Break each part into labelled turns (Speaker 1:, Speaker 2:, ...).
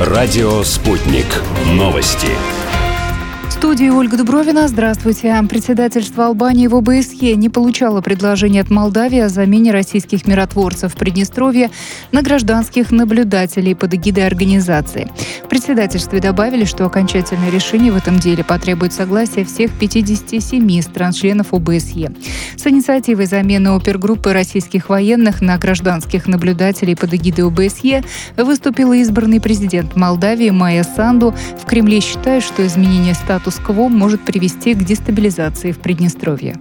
Speaker 1: Радио «Спутник». Новости.
Speaker 2: В студии Ольга Дубровина. Здравствуйте. Председательство Албании в ОБСЕ не получало предложения от Молдавии о замене российских миротворцев в Приднестровье на гражданских наблюдателей под эгидой организации. В председательстве добавили, что окончательное решение в этом деле потребует согласия всех 57 стран-членов ОБСЕ. С инициативой замены опергруппы российских военных на гражданских наблюдателей под эгидой ОБСЕ выступил избранный президент Молдавии Майя Санду. В Кремле считают, что изменение статуса может привести к дестабилизации в Приднестровье.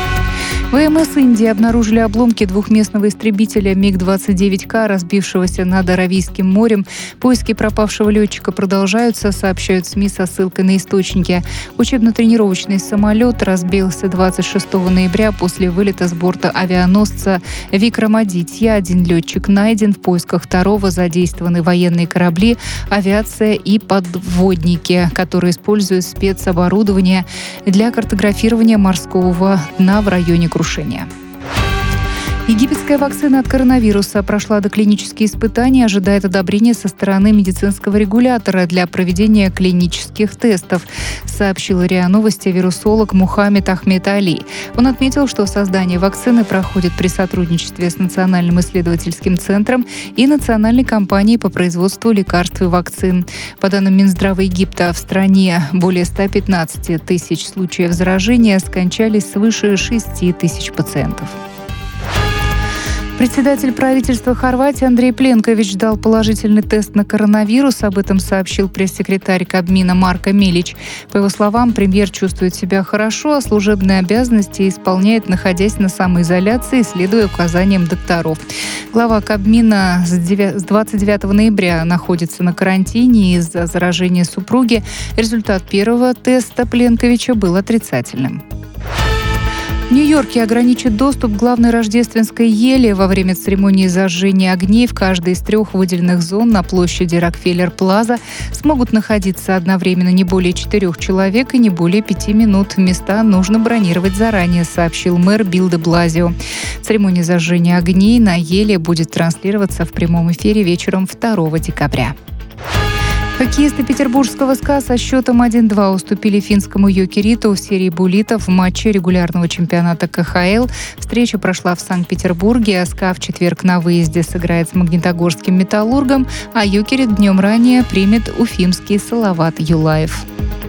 Speaker 2: ВМС Индии обнаружили обломки двухместного истребителя МиГ-29К, разбившегося над Аравийским морем. Поиски пропавшего летчика продолжаются, сообщают СМИ со ссылкой на источники. Учебно-тренировочный самолет разбился 26 ноября после вылета с борта авианосца Викрамадитья. Один летчик найден. В поисках второго задействованы военные корабли, авиация и подводники, которые используют спецоборудование для картографирования морского дна в районе крушения. Египетская вакцина от коронавируса прошла доклинические испытания, ожидает одобрения со стороны медицинского регулятора для проведения клинических тестов, сообщил РИА Новости вирусолог Мухаммед Ахмед Али. Он отметил, что создание вакцины проходит при сотрудничестве с Национальным исследовательским центром и Национальной компанией по производству лекарств и вакцин. По данным Минздрава Египта, в стране более 115 тысяч случаев заражения, скончались свыше 6 тысяч пациентов. Председатель правительства Хорватии Андрей Пленкович дал положительный тест на коронавирус. Об этом сообщил пресс-секретарь Кабмина Марко Милич. По его словам, премьер чувствует себя хорошо, а служебные обязанности исполняет, находясь на самоизоляции, следуя указаниям докторов. Глава Кабмина с 29 ноября находится на карантине из-за заражения супруги. Результат первого теста Пленковича был отрицательным. В Нью-Йорке ограничат доступ к главной рождественской еле во время церемонии зажжения огней. В каждой из 3 выделенных зон на площади Рокфеллер-Плаза смогут находиться одновременно не более 4 человек и не более 5 минут. Места нужно бронировать заранее, сообщил мэр Билл де Блазио. Церемония зажжения огней на еле будет транслироваться в прямом эфире вечером 2 декабря. Хоккеисты петербургского СКА со счетом 1-2 уступили финскому Йокериту в серии буллитов в матче регулярного чемпионата КХЛ. Встреча прошла в Санкт-Петербурге. СКА в четверг на выезде сыграет с магнитогорским «Металлургом», а Йокерит днем ранее примет уфимский «Салават Юлаев».